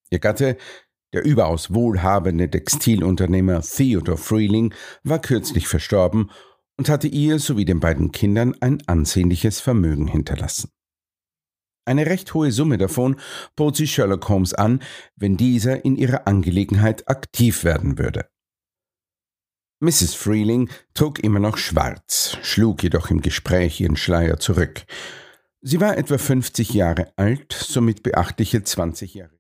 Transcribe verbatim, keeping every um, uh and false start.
Ihr Gatte, der überaus wohlhabende Textilunternehmer Theodore Freeling, war kürzlich verstorben und hatte ihr sowie den beiden Kindern ein ansehnliches Vermögen hinterlassen. Eine recht hohe Summe davon bot sie Sherlock Holmes an, wenn dieser in ihrer Angelegenheit aktiv werden würde. Misses Freeling trug immer noch schwarz, schlug jedoch im Gespräch ihren Schleier zurück. Sie war etwa fünfzig Jahre alt, somit beachtliche zwanzig Jahre